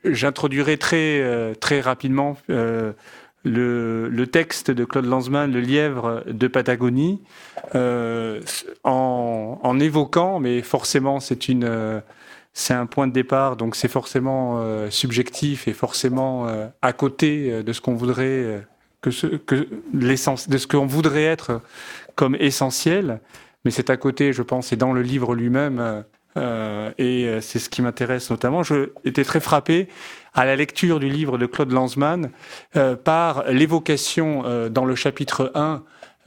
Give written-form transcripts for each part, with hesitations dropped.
j'introduirai très rapidement le texte de Claude Lanzmann, Le lièvre de Patagonie, en évoquant, mais forcément c'est un point de départ, donc c'est forcément subjectif et forcément à côté de ce qu'on voudrait de ce qu'on voudrait être comme essentiel, mais c'est à côté, je pense, et dans le livre lui-même. Et c'est ce qui m'intéresse notamment. Je étais très frappé à la lecture du livre de Claude Lanzmann par l'évocation dans le chapitre 1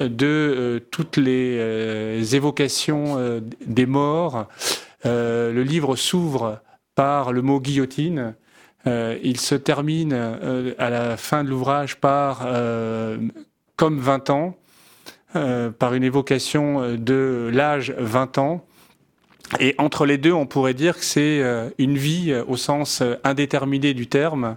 de toutes les évocations des morts. Le livre s'ouvre par le mot guillotine. Il se termine à la fin de l'ouvrage par comme 20 ans, par une évocation de l'âge 20 ans. Et entre les deux, on pourrait dire que c'est une vie au sens indéterminé du terme,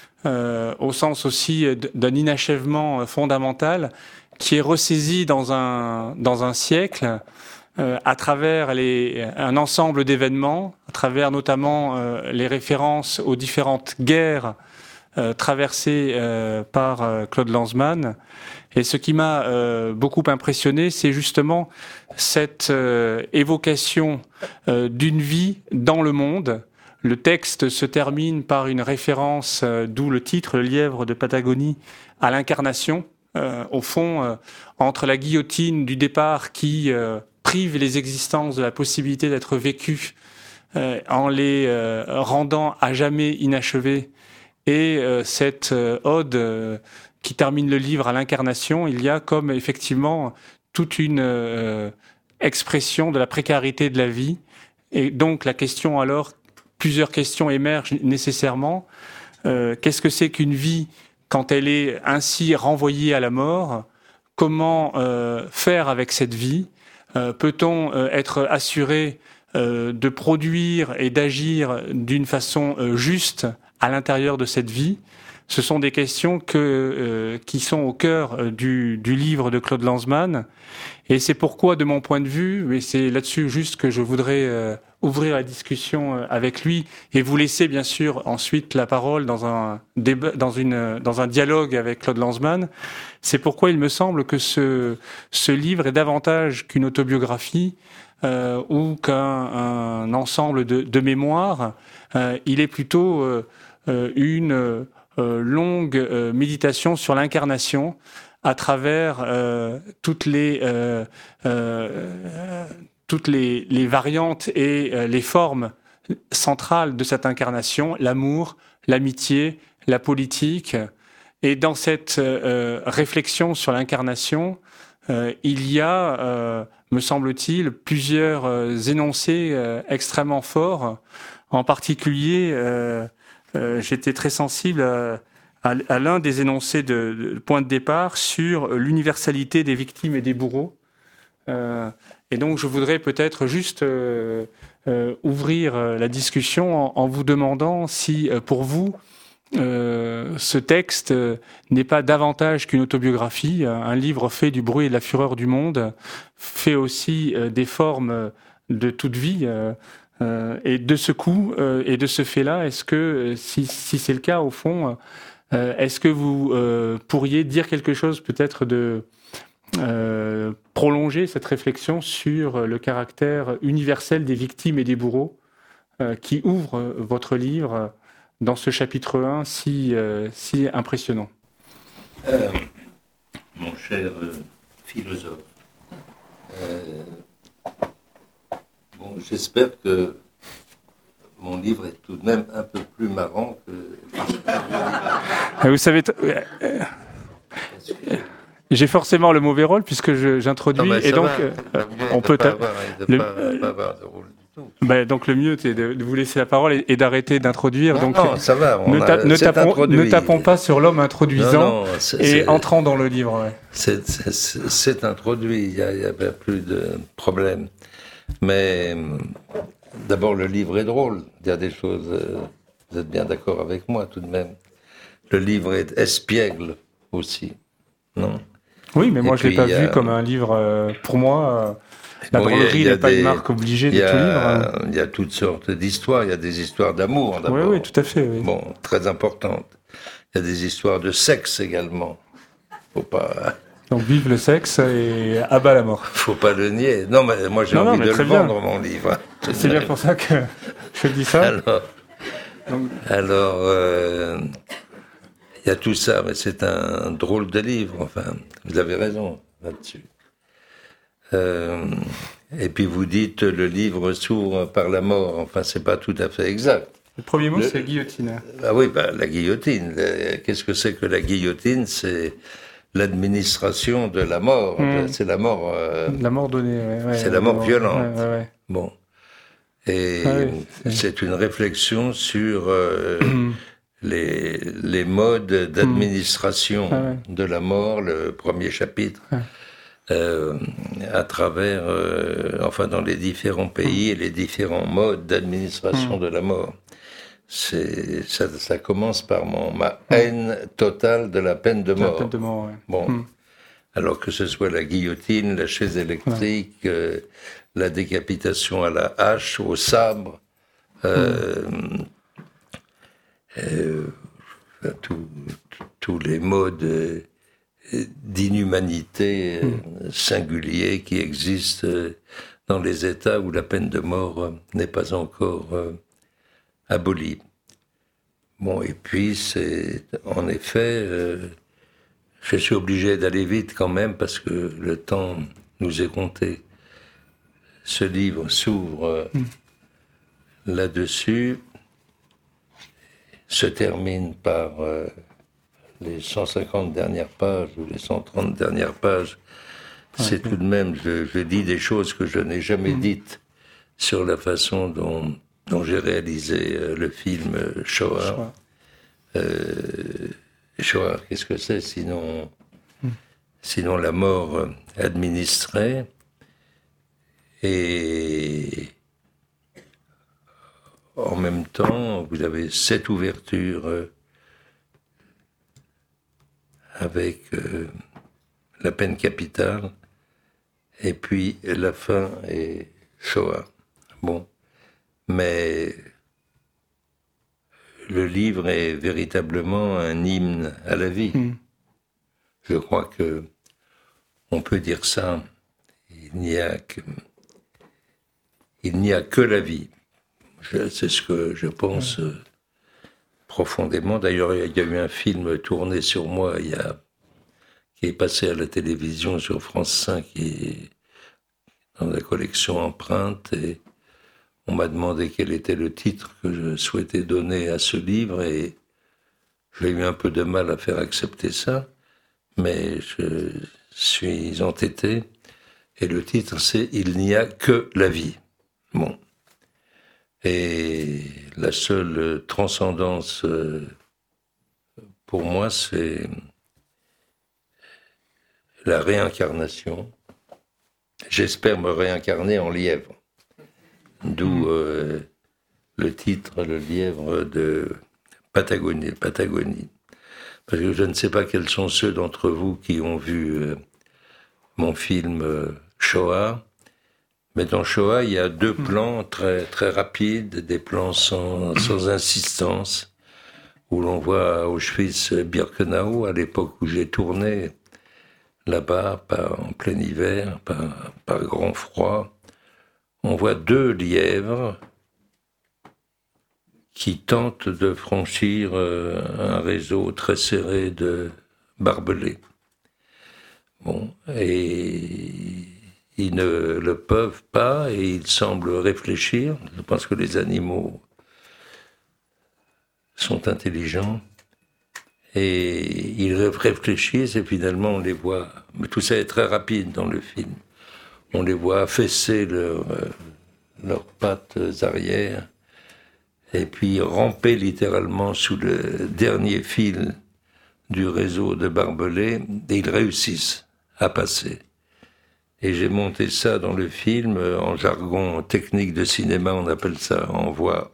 au sens aussi d'un inachèvement fondamental qui est ressaisi dans un siècle à travers un ensemble d'événements, à travers notamment les références aux différentes guerres traversées par Claude Lanzmann. Et ce qui m'a beaucoup impressionné, c'est justement cette évocation d'une vie dans le monde. Le texte se termine par une référence, d'où le titre, Le lièvre de Patagonie, à l'incarnation. Au fond, entre la guillotine du départ qui prive les existences de la possibilité d'être vécues en les rendant à jamais inachevées, et cette ode qui termine le livre à l'incarnation, il y a comme effectivement toute une expression de la précarité de la vie. Et donc la question alors, plusieurs questions émergent nécessairement. Qu'est-ce que c'est qu'une vie quand elle est ainsi renvoyée à la mort? Comment faire avec cette vie? Peut-on être assuré de produire et d'agir d'une façon juste à l'intérieur de cette vie? Ce sont des questions qui sont au cœur du livre de Claude Lanzmann. Et c'est pourquoi, de mon point de vue, et c'est là-dessus juste que je voudrais ouvrir la discussion avec lui et vous laisser bien sûr ensuite la parole dans un débat, dans un dialogue avec Claude Lanzmann. C'est pourquoi il me semble que ce livre est davantage qu'une autobiographie ou qu'un ensemble de mémoires. Il est plutôt une longue méditation sur l'incarnation à travers toutes les variantes et les formes centrales de cette incarnation, l'amour, l'amitié, la politique. Et dans cette réflexion sur l'incarnation, il y a, me semble-t-il, plusieurs énoncés extrêmement forts. En particulier, j'étais très sensible à l'un des énoncés de point de départ sur l'universalité des victimes et des bourreaux. Et donc, je voudrais peut-être juste ouvrir la discussion en vous demandant si, pour vous, ce texte n'est pas davantage qu'une autobiographie. Un livre fait du bruit et de la fureur du monde, fait aussi des formes de toute vie. Et de ce coup, et de ce fait-là, est-ce que, si c'est le cas, au fond, est-ce que vous pourriez dire quelque chose peut-être de prolonger cette réflexion sur le caractère universel des victimes et des bourreaux qui ouvre votre livre dans ce chapitre 1 si impressionnant? Mon cher philosophe, bon, j'espère que mon livre est tout de même un peu plus marrant que... Vous savez, j'ai forcément le mauvais rôle puisque j'introduis, non, et donc on peut... Donc le mieux, c'est de vous laisser la parole et d'arrêter d'introduire. Non, donc non, ça va. Ne tapons pas sur l'homme introduisant et entrant dans le livre. Ouais. C'est introduit, il n'y a plus de problème. Mais d'abord, le livre est drôle. Il y a des choses... vous êtes bien d'accord avec moi, tout de même. Le livre est espiègle aussi, non? Oui, mais moi, je ne l'ai pas vu comme un livre, pour moi... La Bon, drôlerie n'est pas une marque obligée de tout livre. Hein. Il y a toutes sortes d'histoires. Il y a des histoires d'amour, d'abord. Oui, tout à fait. Oui. Bon, très importantes. Il y a des histoires de sexe également. Faut pas... Donc, vive le sexe et abat la mort. Faut pas le nier. Non, mais moi, j'ai envie de le vendre, mon livre. C'est bien pour ça que je dis ça. Alors, il y a tout ça, mais c'est un drôle de livre. Enfin, vous avez raison là-dessus. Et puis vous dites le livre s'ouvre par la mort. Enfin, c'est pas tout à fait exact. Le premier mot, c'est guillotine. Ah oui, la guillotine. Qu'est-ce que c'est que la guillotine? C'est l'administration de la mort. C'est la mort. La mort donnée. C'est la mort violente. Bon. Et oui, c'est une réflexion sur les modes d'administration de la mort, le premier chapitre. À travers, enfin, dans les différents pays et les différents modes d'administration de la mort. Ça commence par ma haine totale de la peine de mort. La peine de mort, Bon. Alors que ce soit la guillotine, la chaise électrique, la décapitation à la hache, au sabre, tous les modes d'inhumanité singuliers qui existent dans les États où la peine de mort n'est pas encore abolie. Bon, et puis c'est en effet, je suis obligé d'aller vite quand même parce que le temps nous est compté. Ce livre s'ouvre là-dessus, se termine par les 150 dernières pages ou les 130 dernières pages. C'est tout de même, je dis des choses que je n'ai jamais dites sur la façon dont j'ai réalisé le film Shoah. Shoah, qu'est-ce que c'est sinon la mort administrée? Et en même temps, vous avez cette ouverture avec la peine capitale, et puis la fin est Shoah. Bon, mais le livre est véritablement un hymne à la vie. Je crois que on peut dire ça. Il n'y a que la vie. C'est ce que je pense profondément. D'ailleurs, il y a eu un film tourné sur moi qui est passé à la télévision sur France 5, qui est dans la collection Empreinte, et on m'a demandé quel était le titre que je souhaitais donner à ce livre, et j'ai eu un peu de mal à faire accepter ça, mais je suis entêté, et le titre c'est « Il n'y a que la vie ». Bon. Et la seule transcendance pour moi, c'est la réincarnation. J'espère me réincarner en lièvre. D'où le titre, le lièvre de Patagonie. Parce que je ne sais pas quels sont ceux d'entre vous qui ont vu mon film Shoah. Mais dans Shoah, il y a deux plans très, très rapides, des plans sans insistance, où l'on voit Auschwitz-Birkenau, à l'époque où j'ai tourné là-bas, en plein hiver, par grand froid. On voit deux lièvres qui tentent de franchir un réseau très serré de barbelés. Bon, et ils ne le peuvent pas et ils semblent réfléchir. Je pense que les animaux sont intelligents et ils réfléchissent et finalement on les voit. Mais tout ça est très rapide dans le film. On les voit affaisser leurs pattes arrière et puis ramper littéralement sous le dernier fil du réseau de barbelés et ils réussissent à passer. Et j'ai monté ça dans le film, en jargon technique de cinéma, on appelle ça, on voit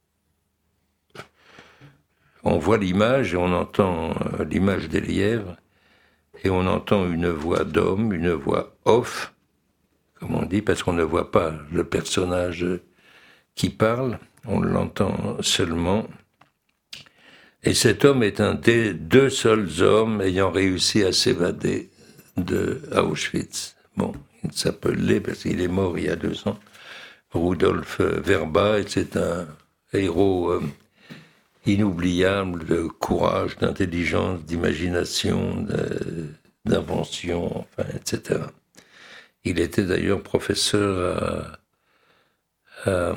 l'image et on entend l'image des lièvres et on entend une voix d'homme, une voix off, comme on dit, parce qu'on ne voit pas le personnage qui parle, on l'entend seulement. Et cet homme est un des 2 seuls hommes ayant réussi à s'évader de Auschwitz. Bon, il s'appelait, parce qu'il est mort il y a 2 ans, Rudolf Verba, et c'est un héros inoubliable de courage, d'intelligence, d'imagination, d'invention, enfin, etc. Il était d'ailleurs professeur à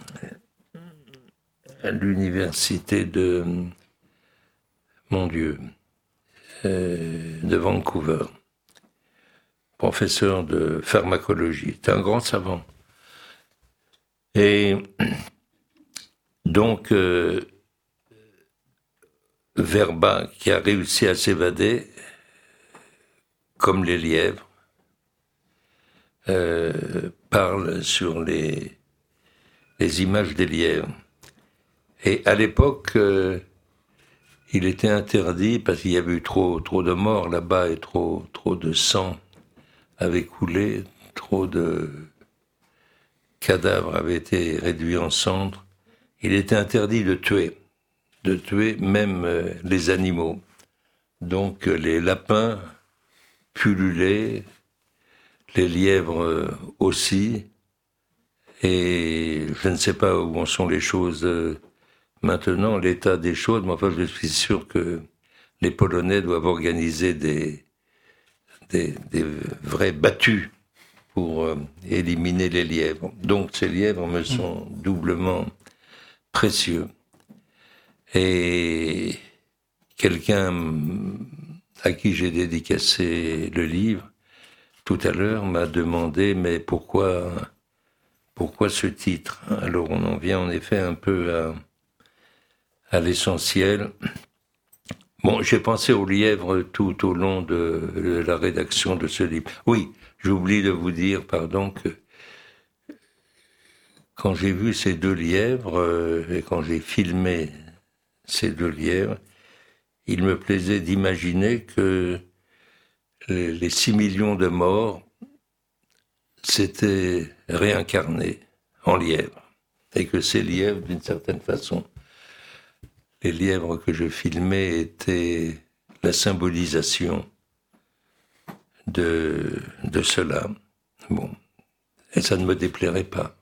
l'université de, mon Dieu, de Vancouver, professeur de pharmacologie. C'est un grand savant. Et donc, Verba, qui a réussi à s'évader, comme les lièvres, parle sur les images des lièvres. Et à l'époque, il était interdit, parce qu'il y avait eu trop de morts là-bas, et trop de sang avait coulé, trop de cadavres avaient été réduits en cendres. Il était interdit de tuer même les animaux. Donc les lapins pullulaient, les lièvres aussi, et je ne sais pas où en sont les choses maintenant, l'état des choses, mais enfin je suis sûr que les Polonais doivent organiser des vrais battues pour éliminer les lièvres. Donc ces lièvres me sont doublement précieux. Et quelqu'un à qui j'ai dédicacé le livre tout à l'heure m'a demandé mais pourquoi ce titre? Alors on en vient en effet un peu à l'essentiel. Bon, j'ai pensé aux lièvres tout au long de la rédaction de ce livre. Oui, j'oublie de vous dire, pardon, que quand j'ai vu ces 2 lièvres et quand j'ai filmé ces 2 lièvres, il me plaisait d'imaginer que les 6 millions de morts s'étaient réincarnés en lièvres. Et que ces lièvres, d'une certaine façon, les lièvres que je filmais étaient la symbolisation de cela. Bon. Et ça ne me déplairait pas.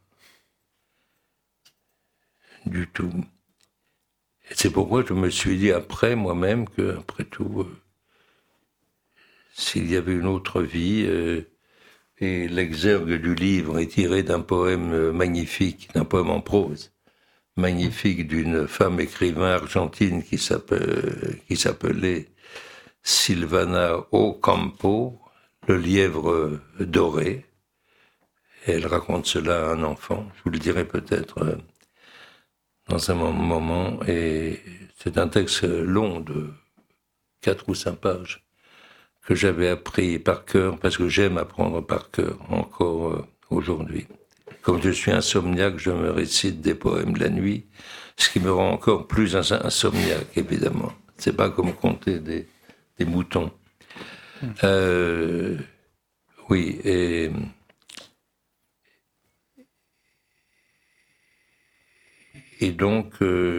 Du tout. Et c'est pourquoi je me suis dit après, moi-même, que, après tout, s'il y avait une autre vie, et l'exergue du livre est tiré d'un poème magnifique, d'un poème en prose, magnifique d'une femme écrivain argentine qui s'appelait Silvana Ocampo, le lièvre doré. Et elle raconte cela à un enfant. Je vous le dirai peut-être dans un moment. Et c'est un texte long de 4 ou 5 pages que j'avais appris par cœur, parce que j'aime apprendre par cœur encore aujourd'hui. Comme je suis insomniaque, je me récite des poèmes la nuit, ce qui me rend encore plus insomniaque, évidemment. C'est pas comme compter des moutons. Oui, et donc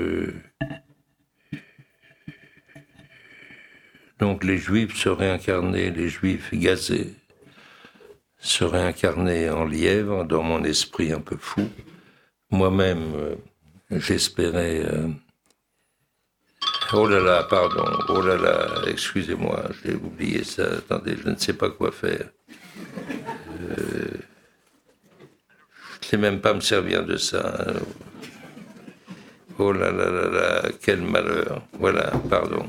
les Juifs se réincarnaient, les Juifs gazés, se réincarnaient en lièvres dans mon esprit un peu fou. Moi-même, j'espérais... Oh là là, pardon, oh là là, excusez-moi, j'ai oublié ça, attendez, je ne sais pas quoi faire. Je ne sais même pas me servir de ça. Oh là là là là, quel malheur. Voilà, pardon.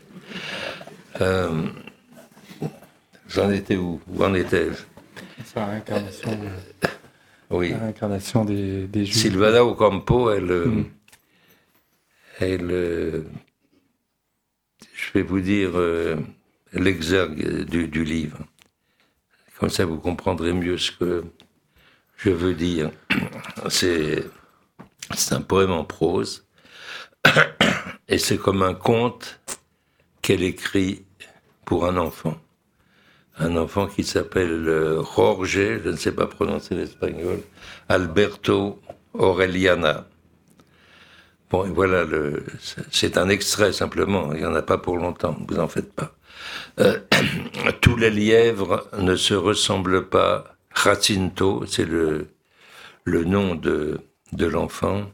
J'en étais où? Où en étais-je? Sa réincarnation. Oui. La réincarnation des Juifs. Silvana Ocampo, elle, je vais vous dire l'exergue du livre. Comme ça, vous comprendrez mieux ce que je veux dire. C'est un poème en prose, et c'est comme un conte qu'elle écrit pour un enfant. un enfant qui s'appelle Jorge, je ne sais pas prononcer l'espagnol, Alberto Orellana. Bon, et voilà, c'est un extrait simplement, il n'y en a pas pour longtemps, ne vous en faites pas. Tous les lièvres ne se ressemblent pas. Jacinto, c'est le nom de l'enfant.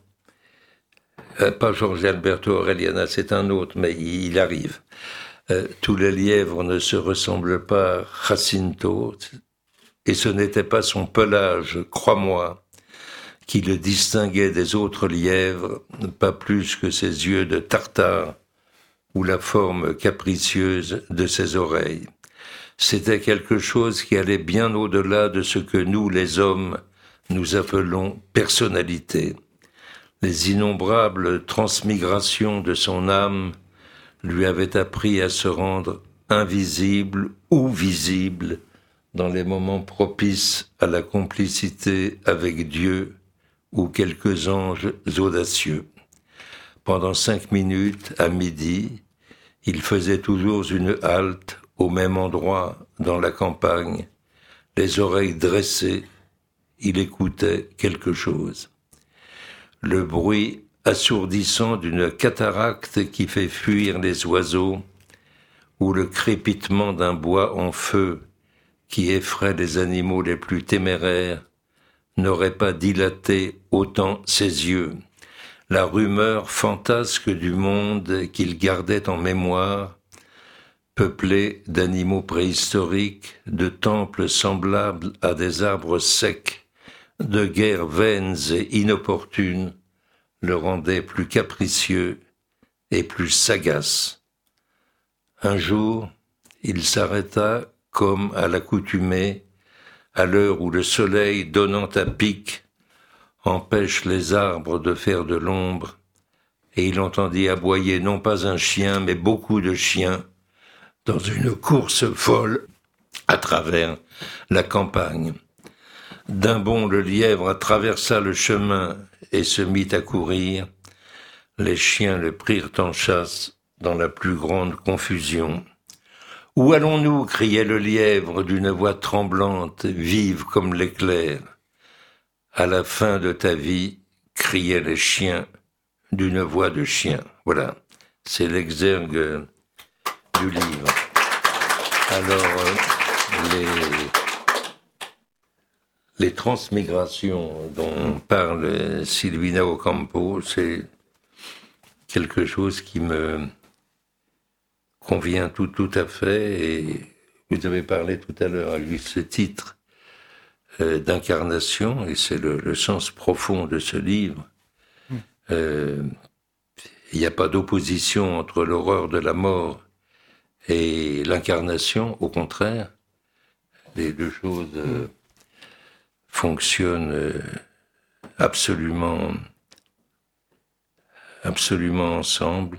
Pas Jorge Alberto Orellana, c'est un autre, mais il arrive. Tous les lièvres ne se ressemblent pas. Jacinto, et ce n'était pas son pelage, crois-moi, qui le distinguait des autres lièvres, pas plus que ses yeux de tartare ou la forme capricieuse de ses oreilles. C'était quelque chose qui allait bien au-delà de ce que nous, les hommes, nous appelons personnalité. Les innombrables transmigrations de son âme lui avaient appris à se rendre invisible ou visible dans les moments propices à la complicité avec Dieu ou quelques anges audacieux. Pendant 5 minutes, à midi, il faisait toujours une halte au même endroit dans la campagne, les oreilles dressées, il écoutait quelque chose. Le bruit assourdissant d'une cataracte qui fait fuir les oiseaux, ou le crépitement d'un bois en feu qui effraie les animaux les plus téméraires, n'aurait pas dilaté autant ses yeux. La rumeur fantasque du monde qu'il gardait en mémoire, peuplé d'animaux préhistoriques, de temples semblables à des arbres secs, de guerres vaines et inopportunes, le rendait plus capricieux et plus sagace. Un jour, il s'arrêta comme à l'accoutumée, à l'heure où le soleil donnant à pic empêche les arbres de faire de l'ombre, et il entendit aboyer non pas un chien, mais beaucoup de chiens, dans une course folle à travers la campagne. D'un bond, le lièvre traversa le chemin et se mit à courir. Les chiens le prirent en chasse dans la plus grande confusion. « Où allons-nous » criait le lièvre d'une voix tremblante, vive comme l'éclair. « À la fin de ta vie » criaient les chiens d'une voix de chien. Voilà, c'est l'exergue du livre. Alors, les transmigrations dont parle Silvina Ocampo, c'est quelque chose qui me convient tout à fait. Et vous avez parlé tout à l'heure, à lui, ce titre d'incarnation, et c'est le sens profond de ce livre. Il n'y a pas d'opposition entre l'horreur de la mort et l'incarnation, au contraire. Les deux choses fonctionnent absolument ensemble.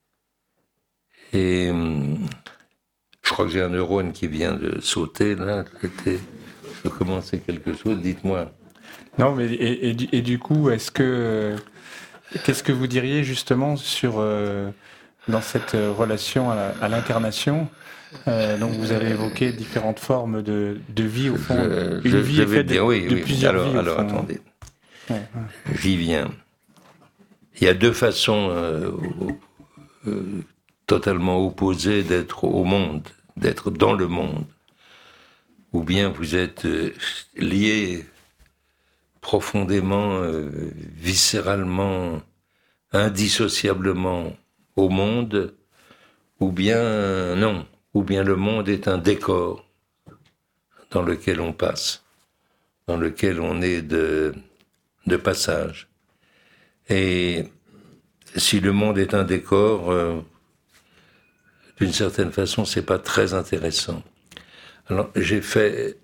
Et je crois que j'ai un neurone qui vient de sauter, là. Je veux commencer quelque chose, dites-moi. Non, mais et du coup, qu'est-ce que vous diriez justement sur dans cette relation à l'incarnation? Donc vous avez évoqué différentes formes de vie au fond. Une vie est faite de plusieurs vies. Alors attendez, ouais. J'y viens. Il y a deux façons totalement opposées d'être au monde, d'être dans le monde. Ou bien vous êtes lié profondément, viscéralement, indissociablement au monde, ou bien non, ou bien le monde est un décor dans lequel on passe, dans lequel on est de passage. Et si le monde est un décor, d'une certaine façon, c'est pas très intéressant. Alors, j'ai fait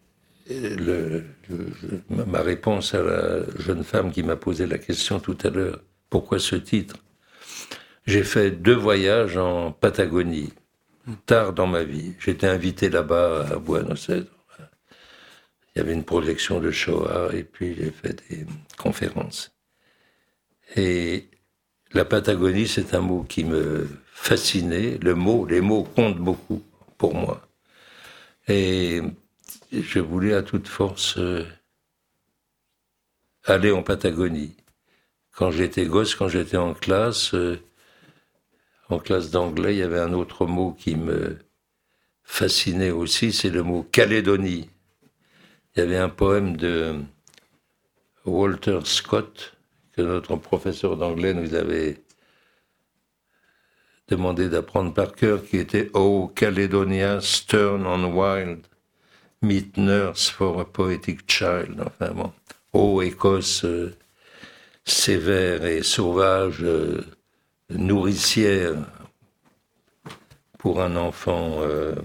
ma réponse à la jeune femme qui m'a posé la question tout à l'heure. Pourquoi ce titre ? J'ai fait 2 voyages en Patagonie, tard dans ma vie. J'étais invité là-bas à Buenos Aires. Il y avait une projection de Shoah et puis j'ai fait des conférences. Et la Patagonie, c'est un mot qui me fascinait. Les mots comptent beaucoup pour moi. Et je voulais à toute force aller en Patagonie. Quand j'étais gosse, quand j'étais en classe d'anglais, il y avait un autre mot qui me fascinait aussi, c'est le mot Calédonie. Il y avait un poème de Walter Scott que notre professeur d'anglais nous avait demandé d'apprendre par cœur, qui était Oh Caledonia, stern and wild, meet nurse for a poetic child. Enfin bon, Oh Écosse, sévère et sauvage, nourricière pour un enfant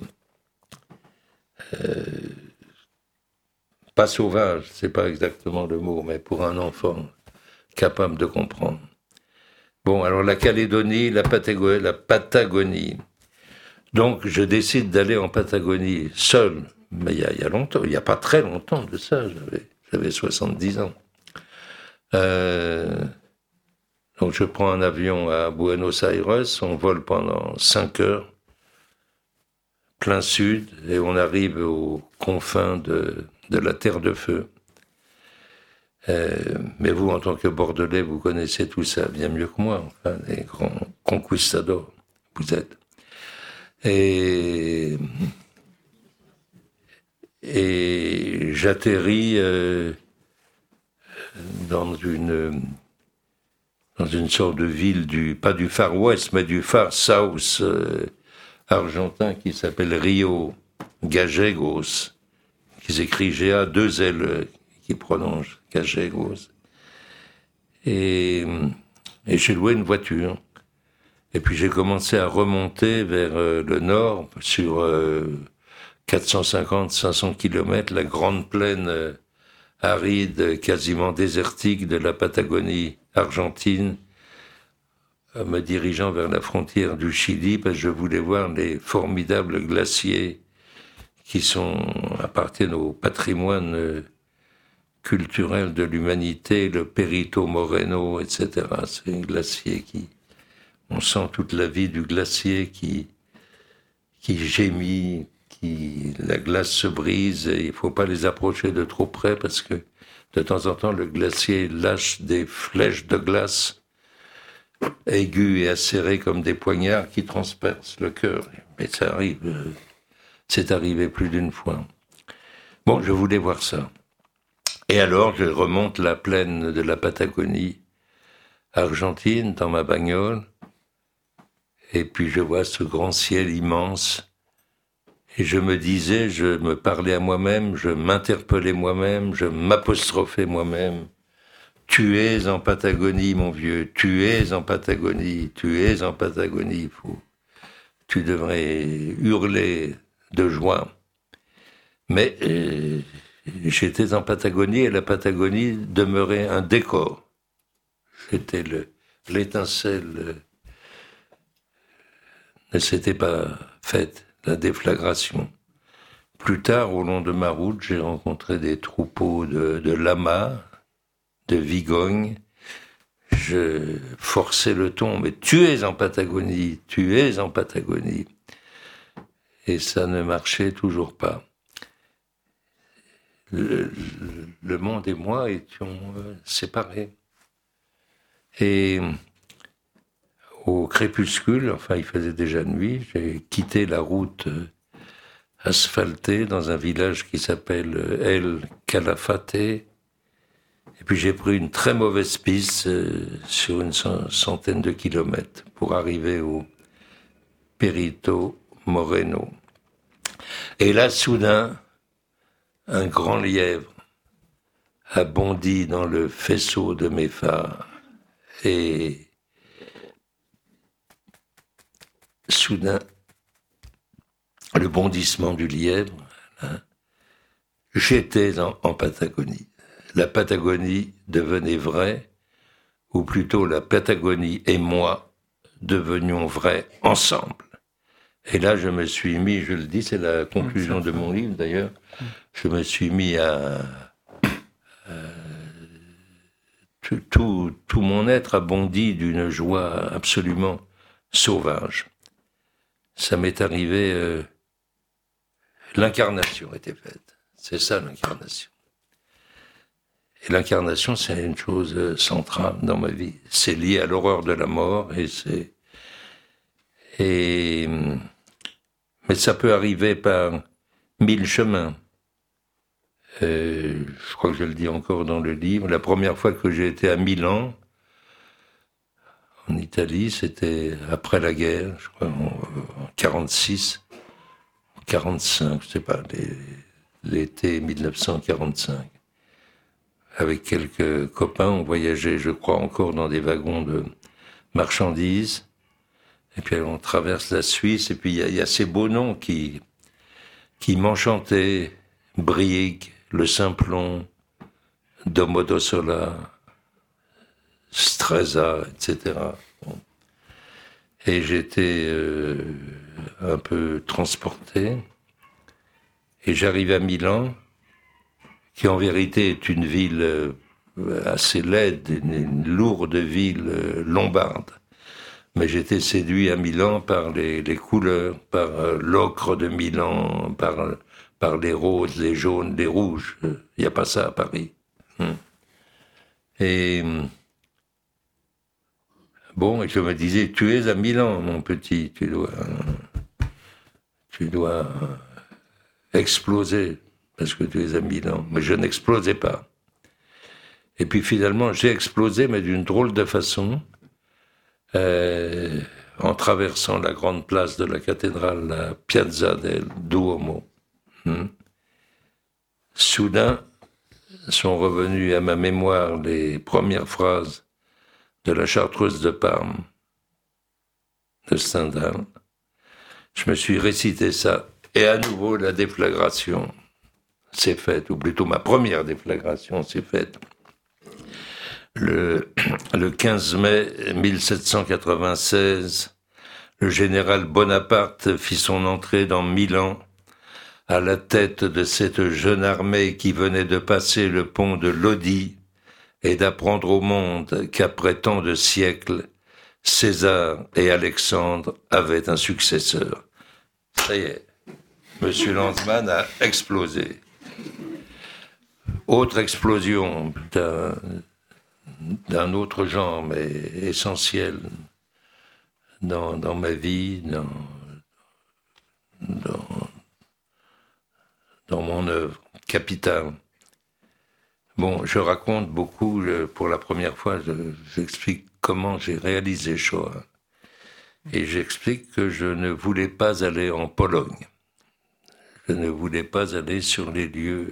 pas sauvage, c'est pas exactement le mot, mais pour un enfant capable de comprendre. Bon, alors la Calédonie, la Patagonie. Donc je décide d'aller en Patagonie seul, mais il y a longtemps, il n'y a pas très longtemps de ça, j'avais 70 ans. Donc je prends un avion à Buenos Aires, on vole pendant 5 heures, plein sud, et on arrive aux confins de la Terre de Feu. Mais vous, en tant que Bordelais, vous connaissez tout ça bien mieux que moi, enfin, les grands conquistadors, vous êtes. Et j'atterris dans une sorte de ville pas du Far West, mais du Far South argentin qui s'appelle Rio Gallegos, qui s'écrit G-A-2-L, qui prononce Gallegos. Et j'ai loué une voiture. Et puis j'ai commencé à remonter vers le nord, sur 450-500 kilomètres, la grande plaine aride, quasiment désertique de la Patagonie argentine, me dirigeant vers la frontière du Chili, parce que je voulais voir les formidables glaciers qui appartiennent au patrimoine culturel de l'humanité, le Perito Moreno, etc. C'est un glacier on sent toute la vie du glacier qui gémit, la glace se brise, et il ne faut pas les approcher de trop près parce que de temps en temps le glacier lâche des flèches de glace aiguës et acérées comme des poignards qui transpercent le cœur. Mais ça arrive, c'est arrivé plus d'une fois. Bon, je voulais voir ça. Et alors je remonte la plaine de la Patagonie argentine dans ma bagnole. Et puis je vois ce grand ciel immense, et je me disais, je me parlais à moi-même, je m'interpellais moi-même, je m'apostrophais moi-même. Tu es en Patagonie, mon vieux, tu es en Patagonie, tu es en Patagonie. Tu devrais hurler de joie. Mais j'étais en Patagonie, et la Patagonie demeurait un décor. C'était l'étincelle ne s'était pas faite, la déflagration. Plus tard, au long de ma route, j'ai rencontré des troupeaux de lamas, de vigognes. Je forçais le ton, mais tu es en Patagonie, tu es en Patagonie. Et ça ne marchait toujours pas. Le monde et moi étions séparés. Et au crépuscule, enfin il faisait déjà nuit, j'ai quitté la route asphaltée dans un village qui s'appelle El Calafate, et puis j'ai pris une très mauvaise piste sur une centaine de kilomètres pour arriver au Perito Moreno. Et là, soudain, un grand lièvre a bondi dans le faisceau de mes phares, et soudain, le bondissement du lièvre, hein, j'étais en Patagonie. La Patagonie devenait vraie, ou plutôt la Patagonie et moi devenions vrais ensemble. Et là, je me suis mis, je le dis, c'est la conclusion de mon livre d'ailleurs, je me suis mis tout mon être a bondi d'une joie absolument sauvage. Ça m'est arrivé l'incarnation était faite. C'est ça l'incarnation. Et l'incarnation, c'est une chose centrale dans ma vie. C'est lié à l'horreur de la mort mais ça peut arriver par 1000 chemins. Je crois que je le dis encore dans le livre. La première fois que j'ai été à Milan, en Italie, c'était après la guerre, je crois, en 46, 45, je sais pas, l'été 1945. Avec quelques copains, on voyageait, je crois, encore dans des wagons de marchandises. Et puis on traverse la Suisse, et puis il y a ces beaux noms qui m'enchantaient. Brieg, Le Simplon, Domodossola, Stresa, etc. Bon. Et j'étais un peu transporté. Et j'arrive à Milan, qui en vérité est une ville assez laide, une lourde ville lombarde. Mais j'étais séduit à Milan par les couleurs, par l'ocre de Milan, par les roses, les jaunes, les rouges. Il n'y a pas ça à Paris. Et bon, et je me disais, tu es à Milan, mon petit, tu dois exploser, parce que tu es à Milan. Mais je n'explosais pas. Et puis finalement, j'ai explosé, mais d'une drôle de façon, en traversant la grande place de la cathédrale, la Piazza del Duomo. Soudain, sont revenues à ma mémoire les premières phrases de la Chartreuse de Parme, de Stendhal. Je me suis récité ça, et à nouveau la déflagration s'est faite, ou plutôt ma première déflagration s'est faite. Le 15 mai 1796, le général Bonaparte fit son entrée dans Milan à la tête de cette jeune armée qui venait de passer le pont de Lodi et d'apprendre au monde qu'après tant de siècles, César et Alexandre avaient un successeur. Ça y est, Monsieur Lanzmann a explosé. Autre explosion d'un autre genre, mais essentiel dans ma vie, dans mon œuvre, capitale. Bon, je raconte beaucoup, pour la première fois, j'explique comment j'ai réalisé Shoah. Et j'explique que je ne voulais pas aller en Pologne. Je ne voulais pas aller sur les lieux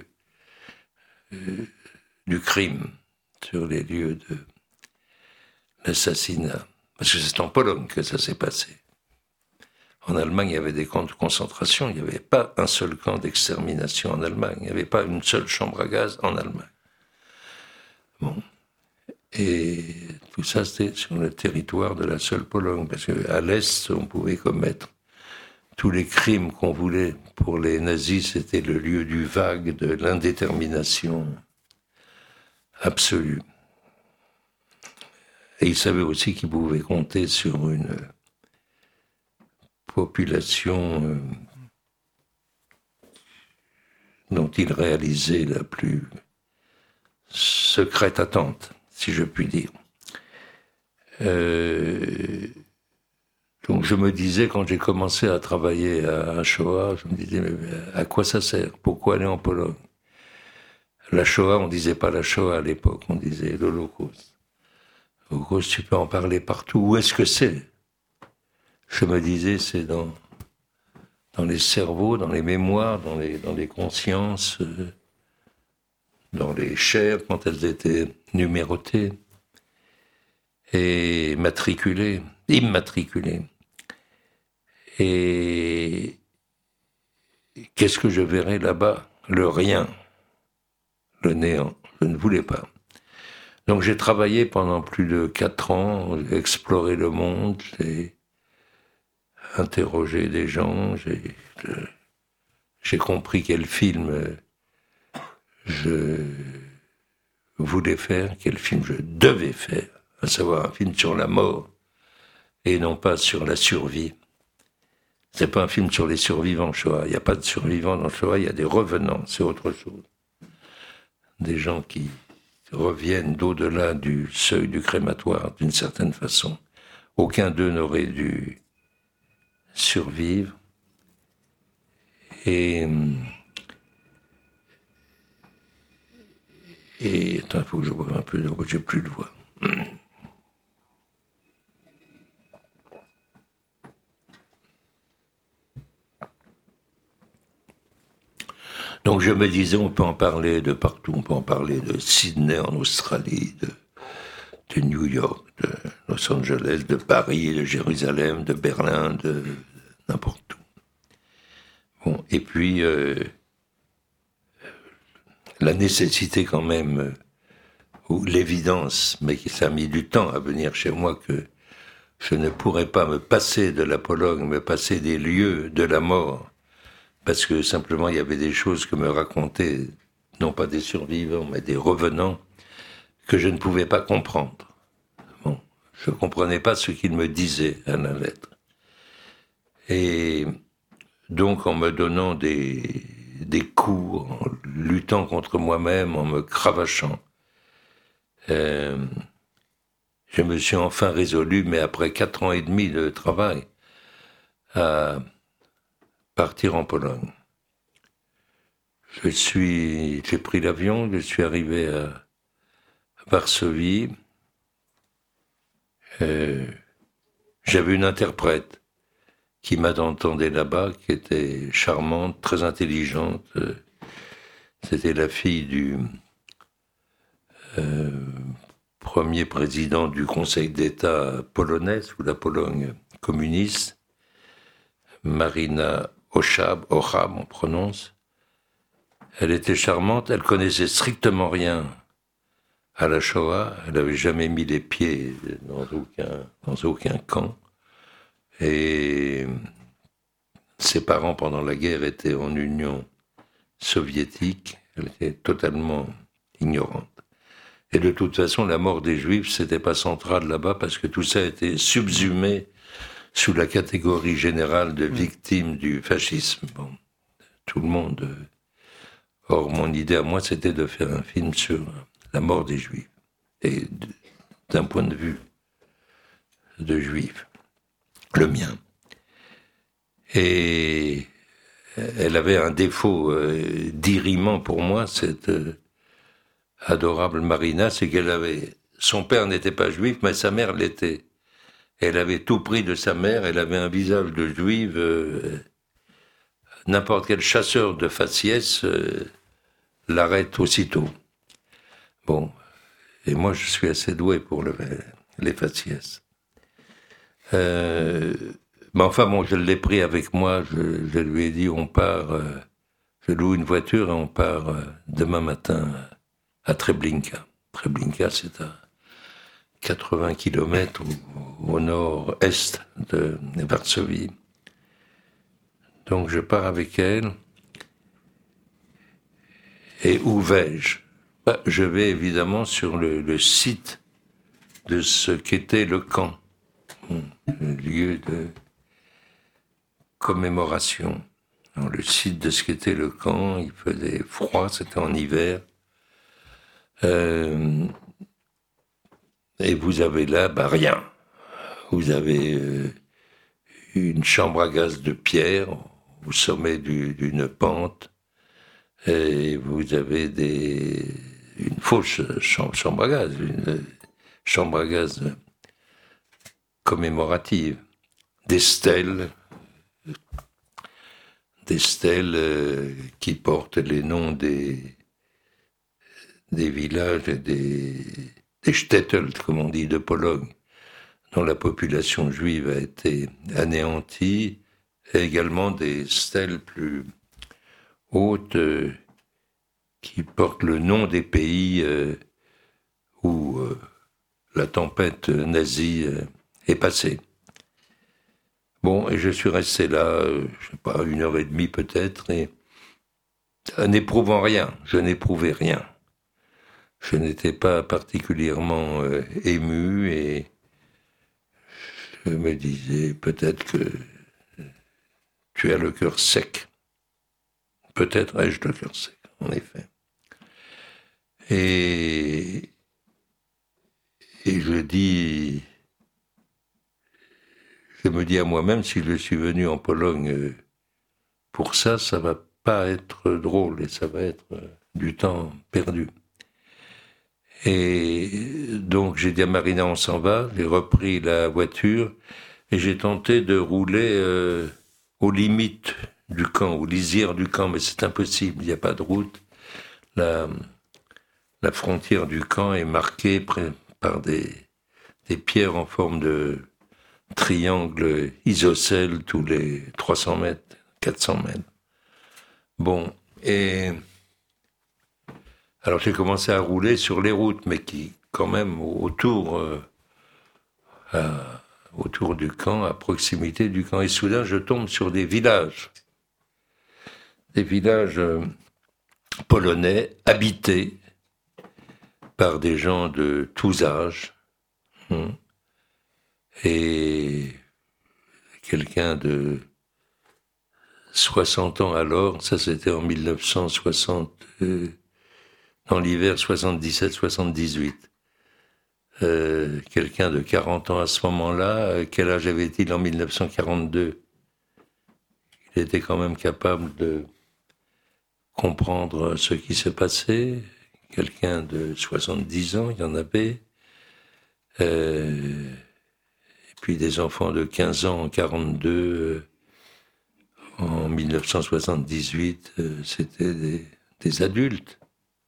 du crime, sur les lieux de l'assassinat. Parce que c'est en Pologne que ça s'est passé. En Allemagne, il y avait des camps de concentration, il n'y avait pas un seul camp d'extermination en Allemagne, il n'y avait pas une seule chambre à gaz en Allemagne. Bon. Et tout ça, c'était sur le territoire de la seule Pologne, parce qu'à l'Est, on pouvait commettre tous les crimes qu'on voulait. Pour les nazis, c'était le lieu du vague, de l'indétermination absolue. Et ils savaient aussi qu'ils pouvaient compter sur une population dont ils réalisaient la plus secrète attente, si je puis dire. Donc je me disais, quand j'ai commencé à travailler à Shoah, je me disais, mais à quoi ça sert? Pourquoi aller en Pologne? La Shoah, on disait pas la Shoah à l'époque, on disait l'Holocauste. L'Holocauste, tu peux en parler partout. Où est-ce que c'est? Je me disais, c'est dans les cerveaux, dans les mémoires, dans les consciences, dans les chairs, quand elles étaient numérotées et immatriculées. Et qu'est-ce que je verrais là-bas? Le rien, le néant. Je ne voulais pas. Donc j'ai travaillé pendant plus de 4 ans, j'ai exploré le monde, j'ai interrogé des gens, j'ai compris quel film je voulais faire, quel film je devais faire, à savoir un film sur la mort et non pas sur la survie. C'est pas un film sur les survivants Shoah. Il n'y a pas de survivants dans Shoah, il y a des revenants, c'est autre chose. Des gens qui reviennent d'au-delà du seuil du crématoire, d'une certaine façon. Aucun d'eux n'aurait dû survivre. Et attends, il faut que je boive un peu d'eau, j'ai plus de voix. Donc je me disais, on peut en parler de partout, on peut en parler de Sydney en Australie, de New York, de Los Angeles, de Paris, de Jérusalem, de Berlin, de n'importe où. Bon, et puis la nécessité quand même, ou l'évidence, mais qui ça a mis du temps à venir chez moi, que je ne pourrais pas me passer de la Pologne, me passer des lieux de la mort, parce que simplement il y avait des choses que me racontaient, non pas des survivants, mais des revenants, que je ne pouvais pas comprendre. Bon, je ne comprenais pas ce qu'ils me disaient à la lettre. Et donc en me donnant des cours, en luttant contre moi-même, en me cravachant, je me suis enfin résolu, mais après 4 ans et demi de travail, à partir en Pologne. J'ai pris l'avion, je suis arrivé à Varsovie. J'avais une interprète qui m'attendait là-bas, qui était charmante, très intelligente. C'était la fille du premier président du Conseil d'État polonais, sous la Pologne communiste, Marina Ochab, on prononce. Elle était charmante, elle connaissait strictement rien à la Shoah, elle n'avait jamais mis les pieds dans aucun camp. Et ses parents, pendant la guerre, étaient en Union soviétique, elle était totalement ignorante. Et de toute façon, la mort des Juifs, c'était pas central là-bas, parce que tout ça a été subsumé sous la catégorie générale de victimes du fascisme. Bon, tout le monde... Or, mon idée à moi, c'était de faire un film sur la mort des Juifs, et d'un point de vue de Juif, le mien. Et elle avait un défaut d'irriment pour moi, cette adorable Marina, c'est qu'elle avait... Son père n'était pas juif, mais sa mère l'était. Elle avait tout pris de sa mère, elle avait un visage de juive... N'importe quel chasseur de faciès l'arrête aussitôt. Bon, et moi je suis assez doué pour les faciès. Mais enfin bon, je l'ai pris avec moi, je lui ai dit on part, je loue une voiture et on part demain matin à Treblinka. Treblinka, c'est à 80 km au nord-est de Varsovie. Donc je pars avec elle. Et où vais-je ? Je vais évidemment sur le site de ce qu'était le camp, le lieu de commémoration. Alors, le site de ce qu'était le camp, il faisait froid, c'était en hiver. Et vous avez là, rien. Vous avez une chambre à gaz de pierre au sommet d'une pente. Et vous avez une fausse chambre à gaz, une chambre à gaz commémorative, des stèles qui portent les noms des villages et des shtetl, comme on dit, de Pologne, dont la population juive a été anéantie, et également des stèles plus haute qui porte le nom des pays où la tempête nazie est passée. Bon, et je suis resté là, je sais pas, 1h30 peut-être, et n'éprouvant rien, je n'éprouvais rien. Je n'étais pas particulièrement ému et je me disais peut-être que tu as le cœur sec. Peut-être ai-je le cœur sec, en effet. Et je me dis à moi-même, si je suis venu en Pologne pour ça, ça va pas être drôle et ça va être du temps perdu. Et donc j'ai dit à Marina, on s'en va, j'ai repris la voiture et j'ai tenté de rouler aux limites du camp, aux lisières du camp, mais c'est impossible, il n'y a pas de route. La frontière du camp est marquée par des pierres en forme de triangle isocèle tous les 300 mètres, 400 mètres. Bon, et alors j'ai commencé à rouler sur les routes, mais qui, quand même, autour du camp, à proximité du camp. Et soudain, je tombe sur des villages polonais habités par des gens de tous âges. Et quelqu'un de 60 ans alors, ça c'était en 1960, dans l'hiver 77-78. Quelqu'un de 40 ans à ce moment-là, quel âge avait-il en 1942 ? Il était quand même capable de comprendre ce qui se passait. Quelqu'un de 70 ans, il y en avait. Et puis des enfants de 15 ans en 42, en 1978, c'était des adultes.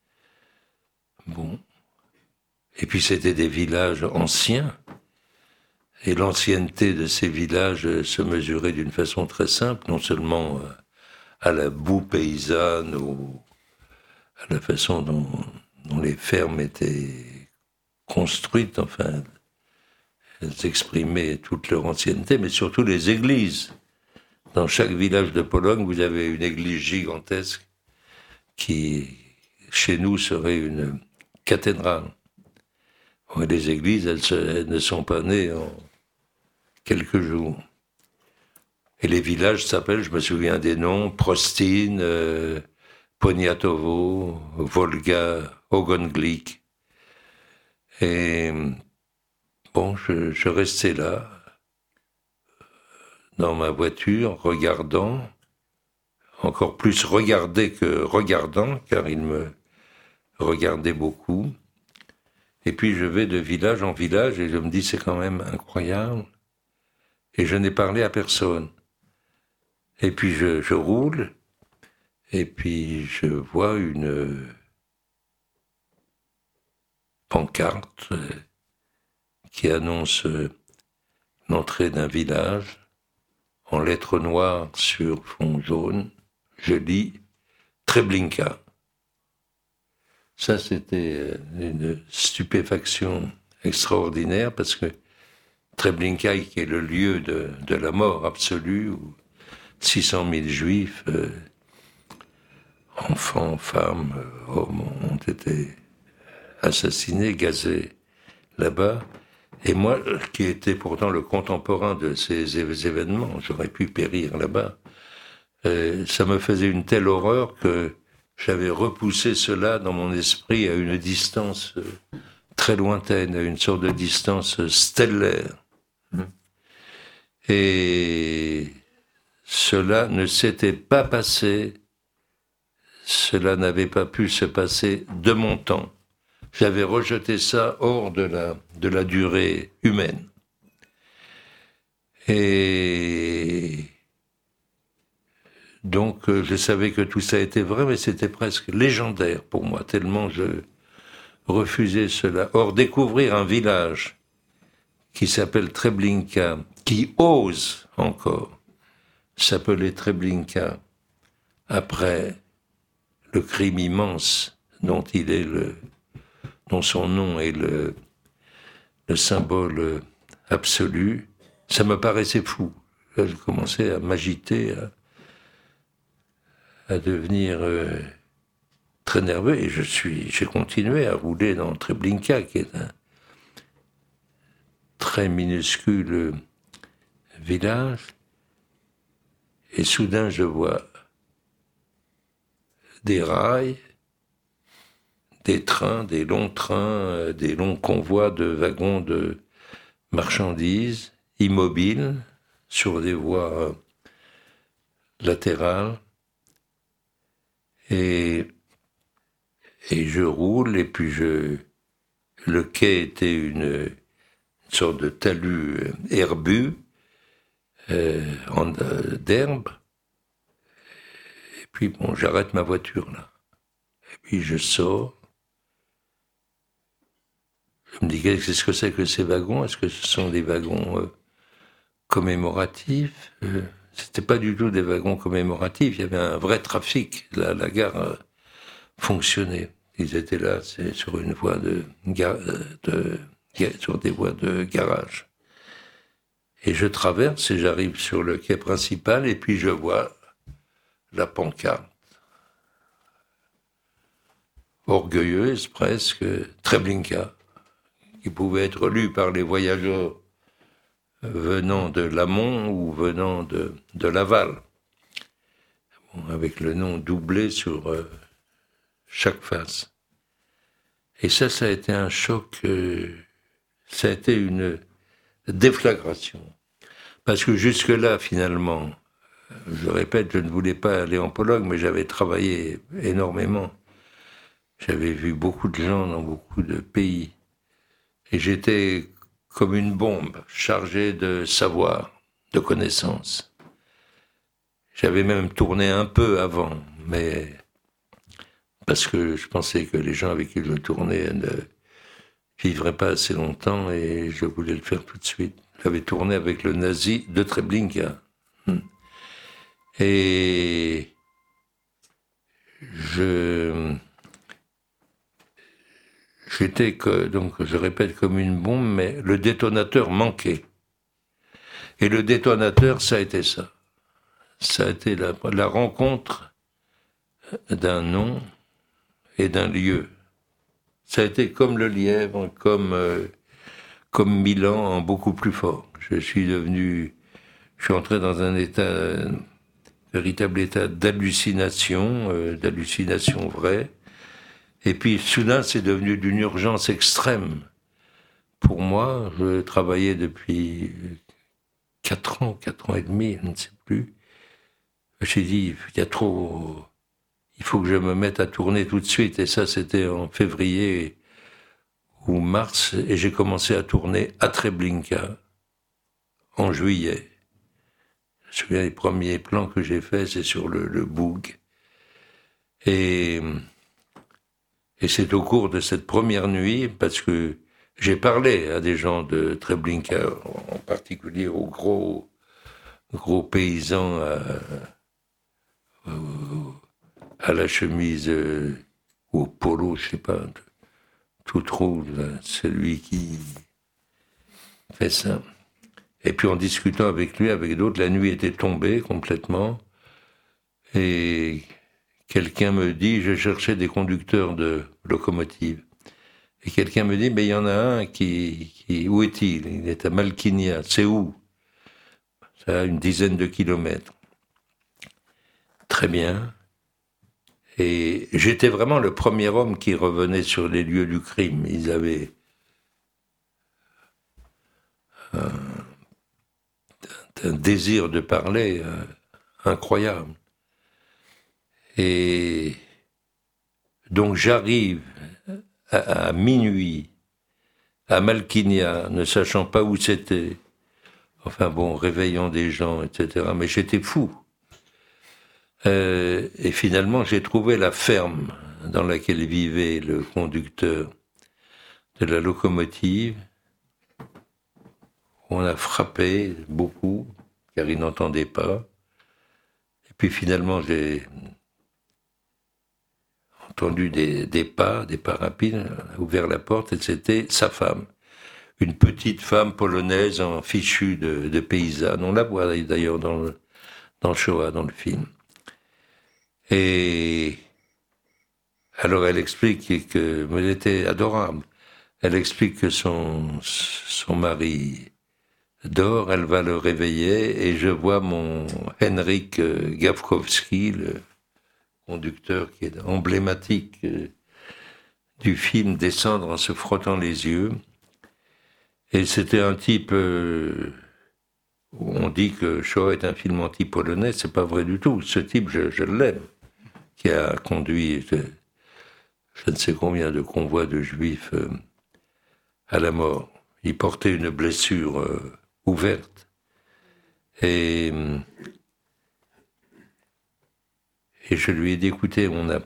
Bon. Et puis c'était des villages anciens. Et l'ancienneté de ces villages se mesurait d'une façon très simple, non seulement à la boue paysanne ou à la façon dont les fermes étaient construites, enfin, elles exprimaient toute leur ancienneté, mais surtout les églises. Dans chaque village de Pologne, vous avez une église gigantesque qui, chez nous, serait une cathédrale. Et les églises, elles ne sont pas nées en quelques jours. Et les villages s'appellent, je me souviens des noms, Prostin, Poniatowo, Volga, Ogonglik. Et bon, je restais là, dans ma voiture, regardant, encore plus regardé que regardant, car il me regardait beaucoup. Et puis je vais de village en village et je me dis c'est quand même incroyable. Et je n'ai parlé à personne. Et puis je roule, et puis je vois une pancarte qui annonce l'entrée d'un village en lettres noires sur fond jaune. Je lis Treblinka. Ça, c'était une stupéfaction extraordinaire parce que Treblinka, qui est le lieu de la mort absolue, où 600 000 juifs, enfants, femmes, hommes, ont été assassinés, gazés là-bas. Et moi, qui étais pourtant le contemporain de ces événements, j'aurais pu périr là-bas. Ça me faisait une telle horreur que j'avais repoussé cela dans mon esprit à une distance très lointaine, à une sorte de distance stellaire. Et cela ne s'était pas passé, cela n'avait pas pu se passer de mon temps. J'avais rejeté ça hors de la durée humaine. Et donc je savais que tout ça était vrai, mais c'était presque légendaire pour moi, tellement je refusais cela. Or, découvrir un village qui s'appelle Treblinka, qui ose encore s'appeler Treblinka, après le crime immense dont son nom est le symbole absolu, ça me paraissait fou. Là, je commençais à m'agiter, à devenir très nerveux, et j'ai continué à rouler dans Treblinka, qui est un très minuscule village. Et soudain, je vois des rails, des trains, des longs trains, des longs convois de wagons de marchandises immobiles sur des voies latérales. Et je roule, et puis le quai était une sorte de talus herbu, d'herbe. Et puis bon, j'arrête ma voiture là. Et puis je sors. Je me dis, qu'est-ce que c'est que ces wagons? Est-ce que ce sont des wagons commémoratifs? C'était pas du tout des wagons commémoratifs, il y avait un vrai trafic. La gare fonctionnait. Ils étaient là, c'est sur une voie sur des voies de garage. Et je traverse et j'arrive sur le quai principal, et puis je vois la pancarte. Orgueilleuse presque, Treblinka, qui pouvait être lue par les voyageurs venant de l'amont ou venant de l'aval, avec le nom doublé sur chaque face. Et ça a été un choc, ça a été une déflagration. Parce que jusque-là, finalement, je répète, je ne voulais pas aller en Pologne, mais j'avais travaillé énormément. J'avais vu beaucoup de gens dans beaucoup de pays. Et j'étais comme une bombe, chargée de savoir, de connaissances. J'avais même tourné un peu avant, mais parce que je pensais que les gens avec qui je tournais ne vivraient pas assez longtemps, et je voulais le faire tout de suite. J'avais tourné avec le nazi de Treblinka. Et j'étais, donc je répète, comme une bombe, mais le détonateur manquait. Et le détonateur, ça a été ça. Ça a été la rencontre d'un nom et d'un lieu. Ça a été comme le lièvre, comme Milan, en beaucoup plus fort. Je suis entré dans un véritable état d'hallucination vraie. Et puis soudain, c'est devenu d'une urgence extrême. Pour moi, je travaillais depuis 4 ans et demi, je ne sais plus. J'ai dit, il faut que je me mette à tourner tout de suite. Et ça, c'était en février ou mars. Et j'ai commencé à tourner à Treblinka en juillet. Je me souviens, les premiers plans que j'ai faits, c'est sur le Boug. Et c'est au cours de cette première nuit, parce que j'ai parlé à des gens de Treblinka, en particulier aux gros paysans à la chemise ou au polo, je sais pas, tout rouge, celui qui fait ça. Et puis en discutant avec lui, avec d'autres, la nuit était tombée complètement, et quelqu'un me dit, je cherchais des conducteurs de locomotives, et quelqu'un me dit, mais il y en a un où est-il? Il est à Malkinia. C'est où? Ça a une dizaine de kilomètres. Très bien. Et j'étais vraiment le premier homme qui revenait sur les lieux du crime. Ils avaient un désir de parler incroyable. Et donc j'arrive à minuit à Malkinia, ne sachant pas où c'était. Enfin bon, réveillant des gens, etc. Mais j'étais fou. Et finalement, j'ai trouvé la ferme dans laquelle vivait le conducteur de la locomotive. On a frappé beaucoup, car il n'entendait pas. Et puis finalement, j'ai entendu des pas rapides, ouvert la porte, et c'était sa femme. Une petite femme polonaise en fichu de paysanne. On la voit d'ailleurs dans Shoah, dans le film. Et alors elle explique elle était adorable. Elle explique que son mari dort, elle va le réveiller, et je vois mon Henryk Gawkowski, le conducteur qui est emblématique du film, descendre en se frottant les yeux. Et c'était un type... on dit que Shoah est un film anti-polonais, c'est pas vrai du tout. Ce type, je l'aime, qui a conduit je ne sais combien de convois de juifs à la mort. Il portait une blessure ouverte. Et je lui ai dit, écoutez, on n'a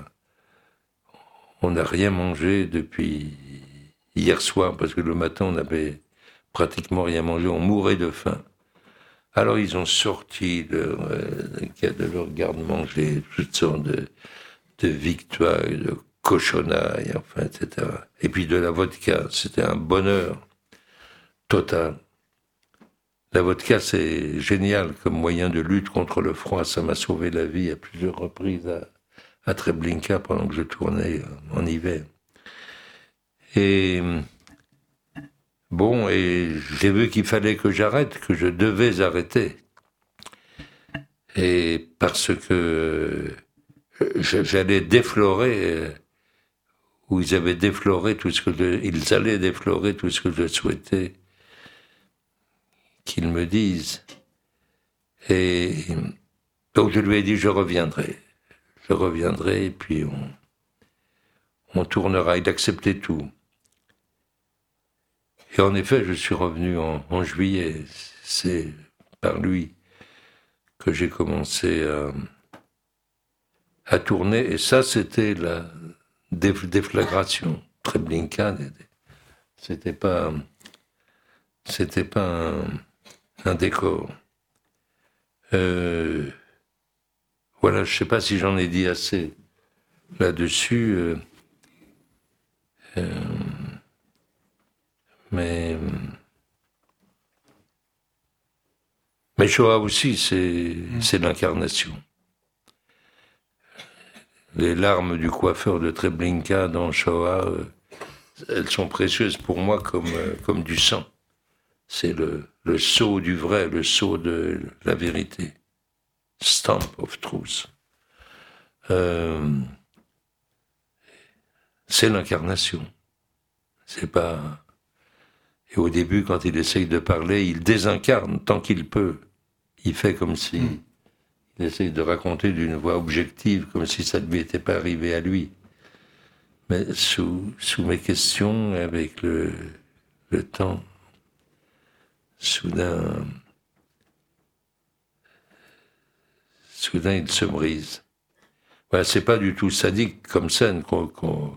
rien mangé depuis hier soir, parce que le matin, on n'avait pratiquement rien mangé, on mourait de faim. Alors ils ont sorti de leur garde-manger toutes sortes de victoires, de cochonailles, enfin, etc. Et puis de la vodka, c'était un bonheur total. La vodka, c'est génial comme moyen de lutte contre le froid. Ça m'a sauvé la vie à plusieurs reprises à Treblinka pendant que je tournais en hiver. Et bon, et j'ai vu qu'il fallait que j'arrête, que je devais arrêter. Et parce que j'allais déflorer, ou ils allaient déflorer tout ce que je souhaitais qu'ils me disent. Et donc je lui ai dit, je reviendrai, et puis on tournera. Il acceptait tout. Et en effet, je suis revenu en juillet. C'est par lui que j'ai commencé à tourner. Et ça, c'était la déflagration. Treblinka, c'était pas un décor. Voilà, je sais pas si j'en ai dit assez là-dessus. Mais Shoah aussi, c'est l'incarnation. Les larmes du coiffeur de Treblinka dans Shoah, elles sont précieuses pour moi comme du sang. C'est le sceau du vrai, le sceau de la vérité. Stamp of truth. C'est l'incarnation. C'est pas... Et au début, quand il essaye de parler, il désincarne tant qu'il peut. Il fait comme si... Il essaye de raconter d'une voix objective, comme si ça ne lui était pas arrivé à lui. Mais sous mes questions, avec le temps, soudain, il se brise. Voilà, c'est pas du tout sadique comme scène, comme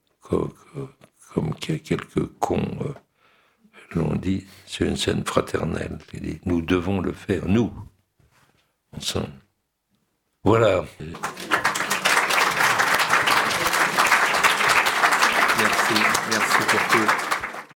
quelques cons l'ont dit. C'est une scène fraternelle. Nous devons le faire, nous, ensemble. Voilà. Merci pour tout.